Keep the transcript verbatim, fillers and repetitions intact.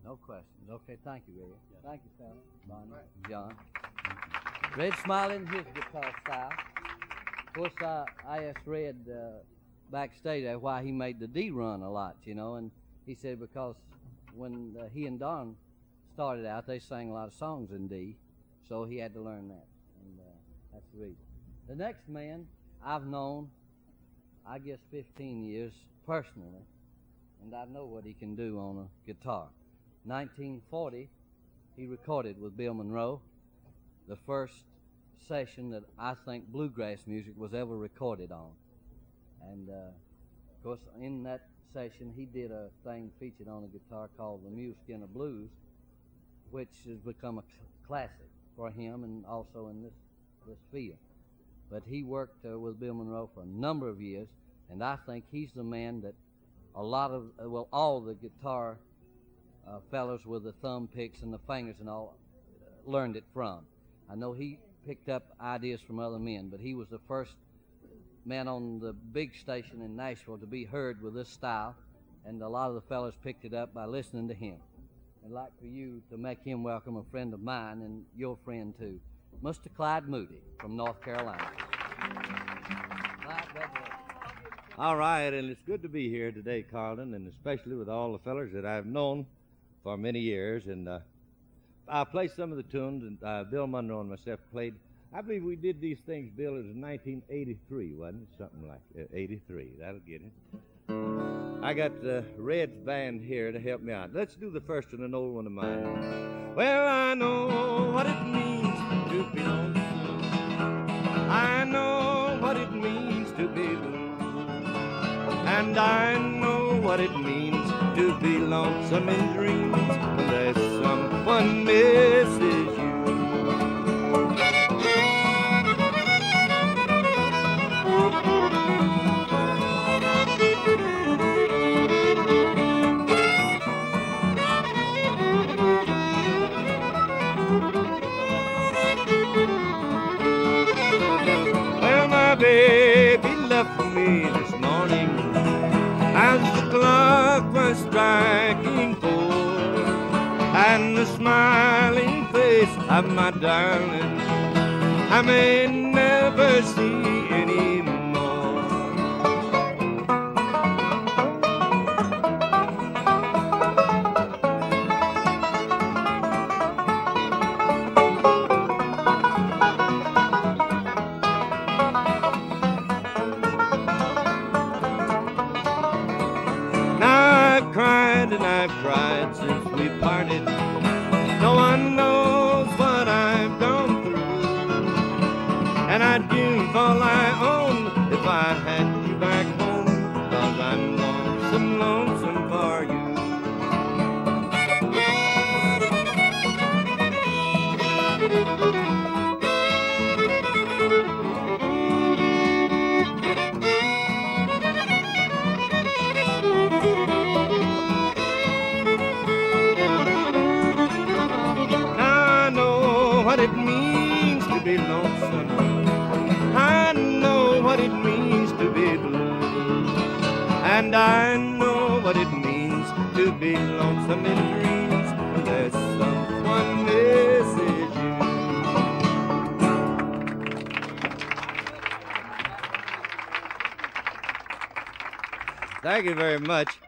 No questions. Okay, thank you, Red. Thank you, Sally. Bonnie, John. Red smiling his guitar style. Of course, I, I asked Red uh, backstage there why he made the D run a lot, you know, and he said because when uh, he and Don started out, they sang a lot of songs in D, so he had to learn that, and uh, that's the reason. The next man I've known, I guess, fifteen years personally, and I know what he can do on a guitar. nineteen forty, he recorded with Bill Monroe, the first session that I think bluegrass music was ever recorded on. And, uh, of course, in that session, he did a thing featured on a guitar called the Mule Skinner Blues, which has become a cl- classic for him and also in this, this field. But he worked uh, with Bill Monroe for a number of years, and I think he's the man that a lot of, uh, well, all the guitar uh, fellows with the thumb picks and the fingers and all uh, learned it from. I know he picked up ideas from other men, but he was the first man on the big station in Nashville to be heard with this style, and a lot of the fellows picked it up by listening to him. I'd like for you to make him welcome a friend of mine and your friend too, Mister Clyde Moody from North Carolina. Clyde, God bless you. All right, and it's good to be here today, Carlton, and especially with all the fellers that I've known for many years. And uh, I'll play some of the tunes, and uh, Bill Monroe and myself played. I believe we did these things, Bill, it was nineteen eighty-three, wasn't it? Something like uh, eighty-three. That'll get it. I got uh, Red's band here to help me out. Let's do the first one, an old one of mine. Well, I know what it means to be lonesome. I know what it means to be blue. And I know what it means to be lonesome in dreams when there's someone misses you. Well, my baby left me this morning as the clock was striking four, and the smiling face of my darling I may never see anymore. Now I've cried and I've cried since we parted. No one knows what I've gone through, and I'd give all I own if I had you back home, 'cause I'm lonesome, lonesome for you. Now I know what it means to be lonesome. I know what it means to be blue. And I know what it means to be lonesome in dreams when there's someone misses you. Thank you very much.